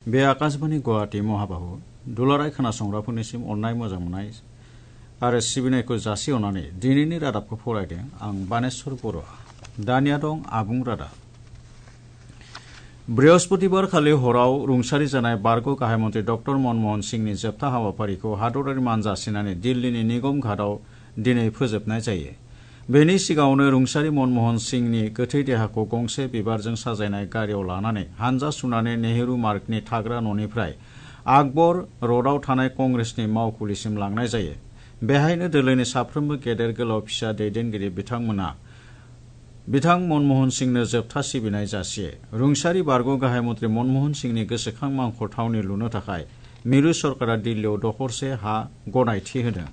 बे आकाशबाणी गुवाहाटी महाबाहु दुलाराय खोनासंग्राफोरनिसिम अननाय मोजां मोननाय आरो सिबिनायखौ जासिहरनानै दिनैनि रादाबखौ फरायदों आं बानेश्वर बर'। दानिया दं आबुं रादाब। बृहस्पतिबार खालि हराव रुंसारि जानाय बारग' गाहाय मन्थ्रि डक्टर मनमोहन सिंहनि जोबथा हाबाफारिखौ हादरारि मान जासिनानै दिल्लीनि निगम घाटआव दिनै फोजोबनाय जायो। बेनि सिगाङावनो रुंसारि मनमोहन सिंहनि गोथै देहाखौ गंसे बिबारजों साजायनाय गारियाव लानानै हानजा सुनानै नेहरू मार्गनि थाग्रा न'निफ्राय आकबर र'डआव थानाय कंग्रेसनि मावखुलिसिम लांनाय जायो। बेहायनो दोलोनि साफ्रोमबो गेदेर गोलाव फिसा दैदेनगिरि बिथांमोना बिथां मनमोहन सिंहनो जोबथा सिबिनाय जासियो। रुंसारि बारग' गाहाय मन्थ्रि मनमोहन सिंहनि गोसोखां मांखर थावनि लुनो थाखाय मिरु सरकारा दिल्लीयाव दखरसे हा गनायथि होदों।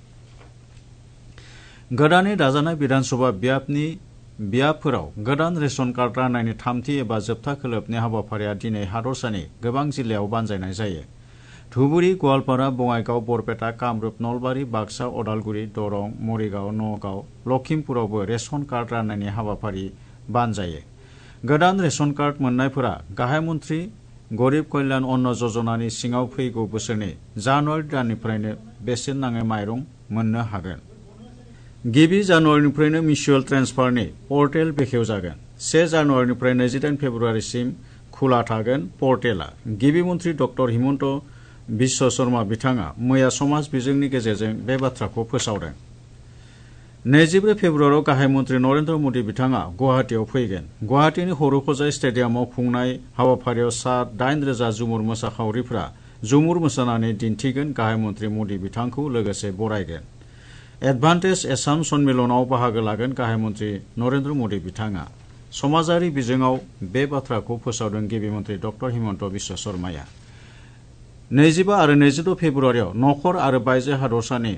गोदानै दाजानाय बिधानसभा बियाबफोराव गोदान रेशन कार्ड राननायनि थामथि एबा जोबथा खोलोबनि हाबाफारिया दिनै हादरसानि गोबां जिल्लायाव बानजायनाय जायो। धुबुरी, गवालपारा, बङाइगाव, बरपेटा, कामरुप, नलबारि, बाक्सा, अदालगुरि, दरं, मरिगाव, नगाव, लखिमपुरावबो रेशन कार्ड राननायनि हाबाफारि बानजायो। गोदान रेशन कार्ड मोननायफोरा गाहाय मन्थ्रि गरिब कल्याण अन्न यजनानि सिङाव फैगौ बोसोरनि जानुवारि दाननिफ्रायनो बेसेन नाङै माइरं मोननो हागोन। गिबि जानुवारिनिफ्रायनो मिउचुएल ट्रेन्सफारनि पर्टेल बेखेवजागोन। 1 जानुवारिनिफ्राय 28 फेब्रुवारिसिम खुला थागोन पर्टेला। गिबि मन्थ्रि डक्टर हिमन्त बिश्व शर्मा बिथाङा मैया समाज बिजोंनि गेजेरजों बे बाथ्राखौ फोसावदों। 24 फेब्रुवारियाव गाहाय मन्थ्रि नरेन्द्र मदि बिथाङा गुवाहाटीयाव फैगोन। गुवाहाटीनि हरुखजाय स्टेडियामाव खुंनाय हाबाफारियाव सा 8,000 जुमुर मोसाखावरिफ्रा जुमुर मोसानानै दिन्थिगोन। गाहाय मन्थ्रि मदि बिथांखौ लोगोसे बरायगोन। एडभान्टेज एसाम सन्मिलनाव बाहागो लागोन गाहाय मन्थ्रि नरेन्द्र मदि बिथाङा। समाजारि बिजोङाव बे बाथ्राखौ फोसावदों गिबि मन्थ्रि डक्टर हिमन्त बिश्व शर्माया। 25 आरो 26 फेब्रुवारियाव नखर आरो बायजो हादरसानि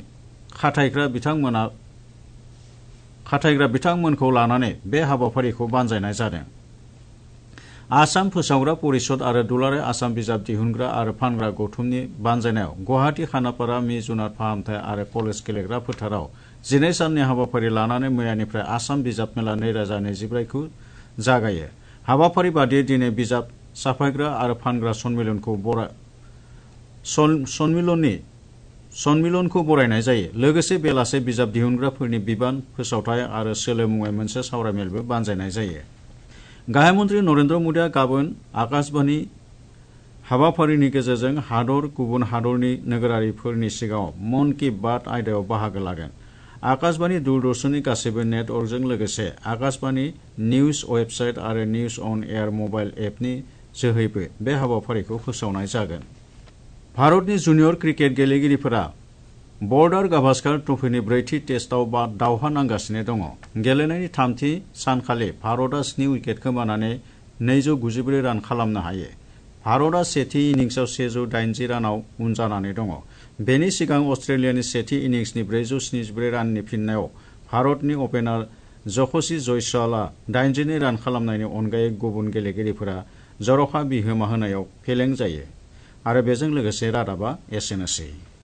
खाथायग्रा बिथांमोनखौ लानानै बे हाबाफारिखौ बानजायनाय जादों। आसाम फोसावग्रा परिषद आरो दुलाराय आसाम बिजाब दिहुनग्रा आरो फानग्रा गौथुमनि बानजायनायाव गुवाहाटी खानापारा मि जुनार फाहामथाय आरो कलेज गेलेग्रा फोथाराव 12 साननि हाबाफारि लानानै मैयानिफ्राय आसाम बिजाब मेला 2024 खौ जागायो। हाबाफारि बादियै दिनै बिजाब साफायग्रा आरो फानग्रा सन्मिलनखौ बरायनाय जायो। लोगोसे बेलासे बिजाब दिहुनग्राफोरनि बिबान फोसावथाय आरो सोलो मुङै मोनसे सावरायमेलबो बानजायनाय जायो। गाहाय मन्थ्रि नरेन्द्र मदिआ गाबोन आकाशबाणी हाबाफारिनि गेजेरजों गुबुन हादरनि नोगोरारिफोरनि सिगाङाव मन की बात आयदायाव बाहागो लागोन। आकाशबाणी दूरदर्शननि गासैबो नेटवर्कजों लोगोसे आकाशबाणी निउज वेबसाइट आरो निउज अन एयार मबाइल एपनि जोहैबो बे हाबाफारिखौ फोसावनाय जागोन। भारतनि जुनियर क्रिकेट गेलेगिरिफोरा बर्डार गाभास्कार ट्रफिनि ब्रैथि टेस्टआव दावहा नांगासिनो दङ। गेलेनायनि थामथि सानखालि भारतआ 7 उइकेट खोमानानै 294 रान खालामनो हायो। भारतआ सेथि इनिंसआव 180 रानाव उन जानानै दङ। बेनि सिगां अस्ट्रेलियानि सेथि इनिंसनि 474 राननि फिननायाव भारतनि अपेनार यशस्वी जयसवालआ 82 रान खालामनायनि अनगायै गुबुन गेलेगिरिफोरा जर'खा बिहोमा होनायाव फेलें जायो। आरो बेजों लोगोसे रादाबा एसेनोसै।